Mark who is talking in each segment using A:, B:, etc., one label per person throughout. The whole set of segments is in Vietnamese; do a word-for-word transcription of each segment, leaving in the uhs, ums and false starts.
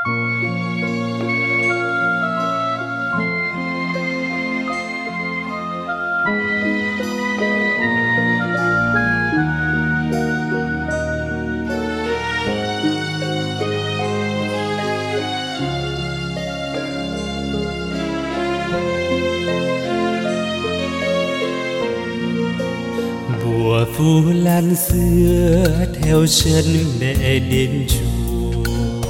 A: Mùa Vu Lan xưa theo chân mẹ đến chùa,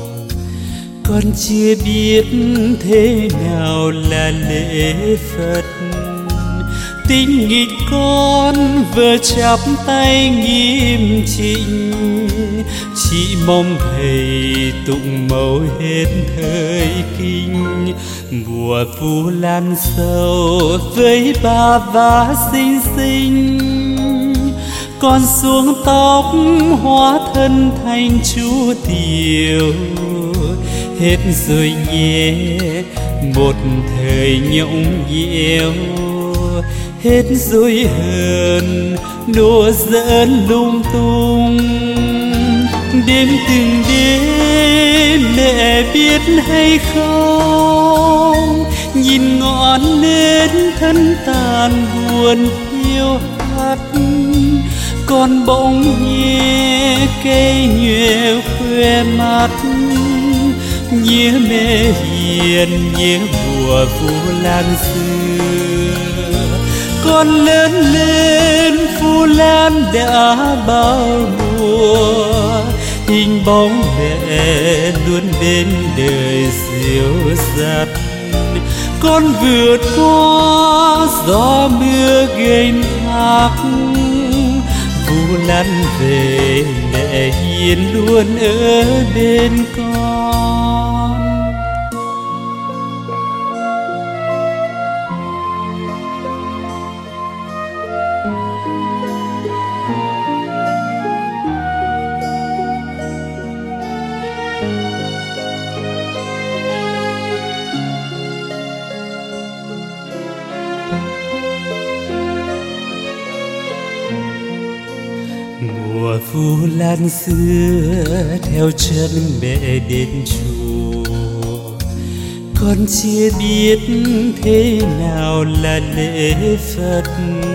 A: con chưa biết thế nào là lễ Phật. Tình nghịch con vừa chắp tay nghiêm chỉnh, chỉ mong thầy tụng mẫu hết thời kinh. Mùa Vu Lan sâu với ba vá xinh xinh, con xuống tóc hóa thân thành chú tiểu. Hết rồi nhé một thời nhõng nhẽo, hết rồi hờn đùa giỡn lung tung. Đêm từng đêm mẹ biết hay không, nhìn ngọn nến thân tàn buồn hiu hắt, con bỗng nghe cây nhuệ khoe mắt. Nhớ mẹ hiền, nhớ mùa Vu Lan xưa, con lớn lên Vu Lan đã bao mùa. Hình bóng mẹ luôn bên đời dịu dắt, con vượt qua gió mưa ghềnh thác. Vu Lan về mẹ hiền luôn ở bên con. Mùa Vu Lan xưa theo chân mẹ đến chùa, con chưa biết thế nào là lễ Phật.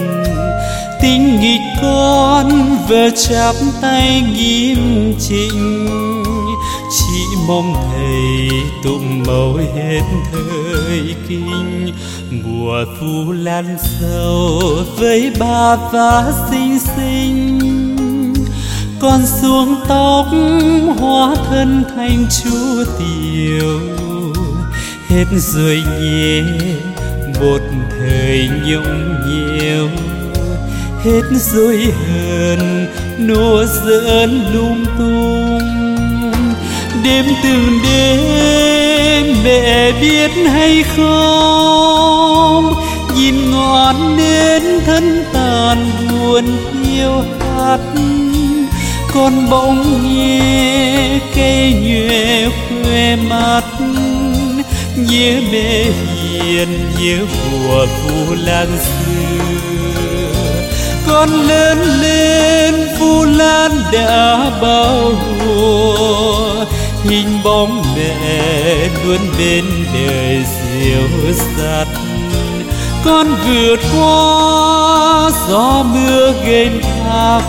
A: Tình nghịch con vừa chắp tay nghiêm chỉnh, chỉ mong thầy tụng mẫu hết thời kinh. Mùa Vu Lan sâu với ba vá xinh xinh, con xuống tóc hóa thân thành chú tiểu. Hết rồi nhé một thời nhõng nhẽo, hết rồi hờn nô giỡn lung tung. Đêm từng đêm mẹ biết hay không, nhìn ngọn nến thân tàn buồn hiu hắt, con bỗng nghe cây nhuệ khoe mắt. Nhớ mẹ hiền, nhớ mùa Vu Lan xưa, con lớn lên Vu Lan đã bao mùa. Hình bóng mẹ luôn bên đời dịu dắt, con vượt qua gió mưa ghềnh thác.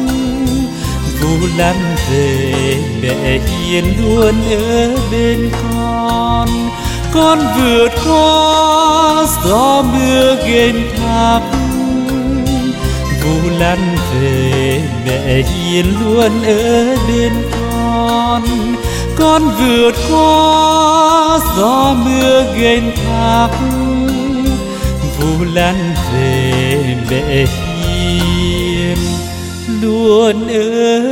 A: Vu Lan về mẹ hiền luôn ở bên con, con vượt qua gió mưa ghềnh thác. Vu Lan về mẹ hiền luôn ở bên con, con vượt qua gió mưa ghềnh thác. Vu Lan về mẹ hiền luôn ở